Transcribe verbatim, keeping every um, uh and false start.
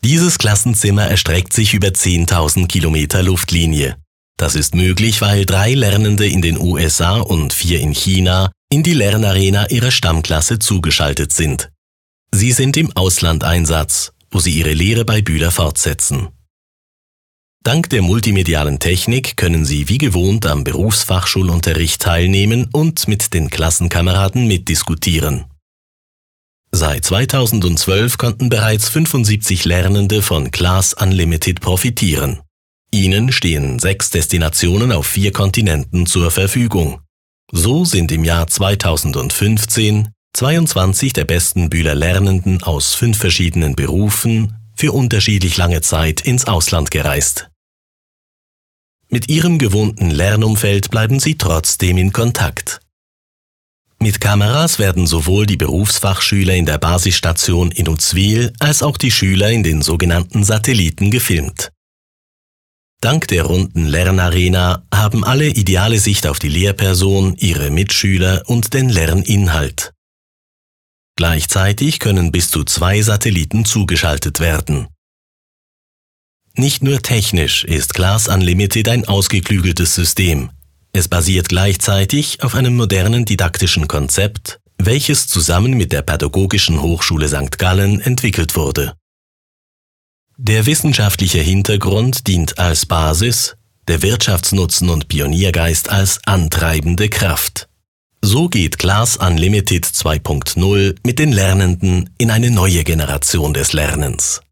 Dieses Klassenzimmer erstreckt sich über zehntausend Kilometer Luftlinie. Das ist möglich, weil drei Lernende in den U S A und vier in China in die Lernarena ihrer Stammklasse zugeschaltet sind. Sie sind im Auslandeinsatz, wo sie ihre Lehre bei Bühler fortsetzen. Dank der multimedialen Technik können Sie wie gewohnt am Berufsfachschulunterricht teilnehmen und mit den Klassenkameraden mitdiskutieren. Seit zweitausendzwölf konnten bereits fünfundsiebzig Lernende von Class Unlimited profitieren. Ihnen stehen sechs Destinationen auf vier Kontinenten zur Verfügung. So sind im Jahr zweitausendfünfzehn zweiundzwanzig der besten Bühler Lernenden aus fünf verschiedenen Berufen für unterschiedlich lange Zeit ins Ausland gereist. Mit ihrem gewohnten Lernumfeld bleiben sie trotzdem in Kontakt. Mit Kameras werden sowohl die Berufsfachschüler in der Basisstation in Uzwil als auch die Schüler in den sogenannten Satelliten gefilmt. Dank der runden Lernarena haben alle ideale Sicht auf die Lehrperson, ihre Mitschüler und den Lerninhalt. Gleichzeitig können bis zu zwei Satelliten zugeschaltet werden. Nicht nur technisch ist Class Unlimited ein ausgeklügeltes System. Es basiert gleichzeitig auf einem modernen didaktischen Konzept, welches zusammen mit der Pädagogischen Hochschule Sankt Gallen entwickelt wurde. Der wissenschaftliche Hintergrund dient als Basis, der Wirtschaftsnutzen und Pioniergeist als antreibende Kraft. So geht Class Unlimited zwei Punkt null mit den Lernenden in eine neue Generation des Lernens.